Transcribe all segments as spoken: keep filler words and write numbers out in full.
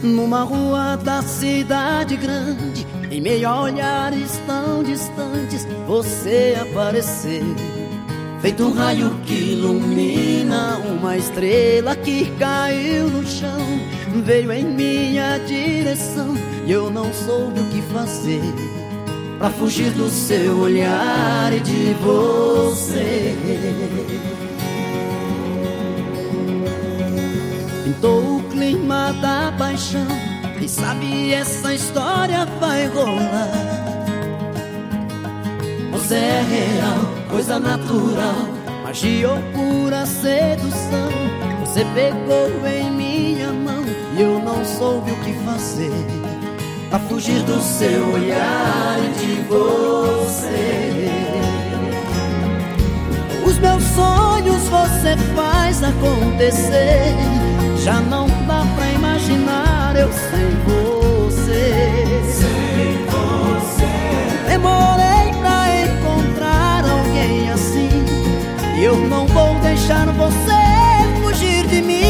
numa rua da cidade grande, em meio a olhares tão distantes, você apareceu, feito um raio que ilumina uma estrela que caiu no chão. Veio em minha direção e eu não soube o que fazer pra fugir do seu olhar e de você. Pintou o clima da paixão, quem sabe essa história vai rolar. Você é real, coisa natural, magia ou pura sedução. Você pegou em minha mão e eu não soube o que fazer pra fugir do seu olhar e de você. Os meus sonhos você faz acontecer, já não dá pra imaginar eu sem você. Sem você. Demorei pra encontrar alguém assim, e eu não vou deixar você fugir de mim.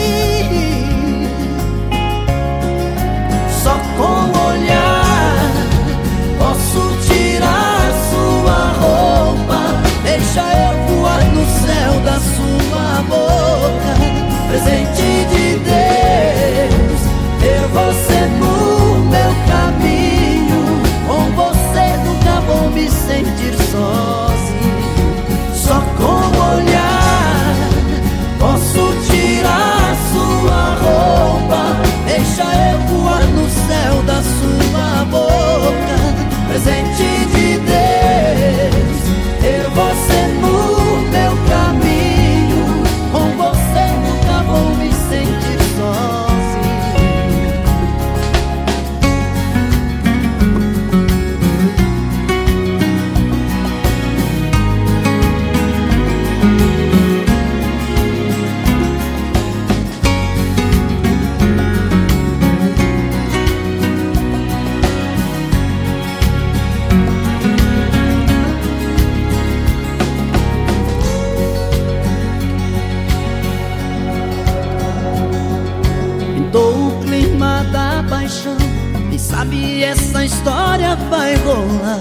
Só com o olhar posso tirar sua roupa, deixa eu voar no céu da sua boca. Presente de Deus, ter você no meu caminho. Com você nunca vou me sentir sozinho. Só com o olhar posso tirar sua roupa, deixa eu voar no céu da sua boca. Presente de Deus, ter você no meu caminho. Com você nunca vou me sentir sozinho. Pintou o clima da paixão, quem sabe essa história vai rolar.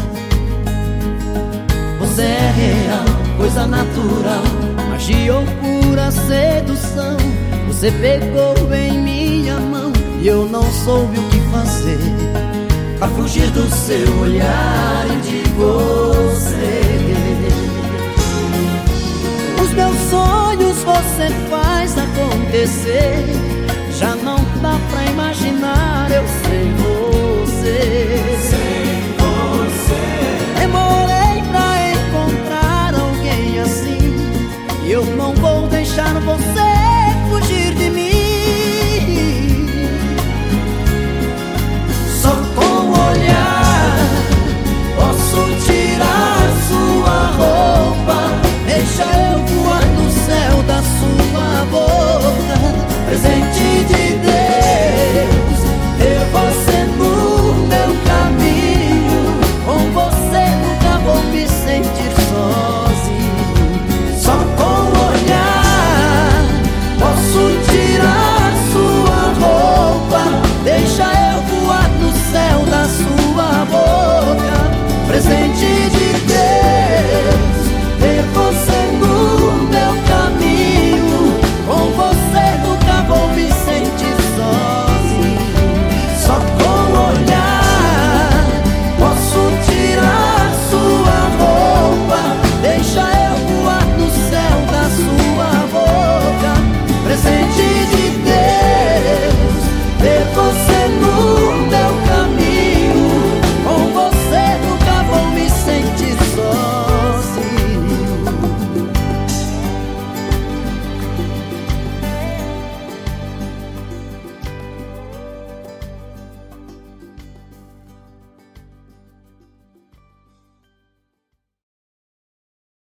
Você é real, coisa natural, magia ou pura sedução. Você pegou em minha mão e eu não soube o que fazer pra fugir do seu olhar e de você. Os meus sonhos você faz acontecer, já não dá pra imaginar eu sem você.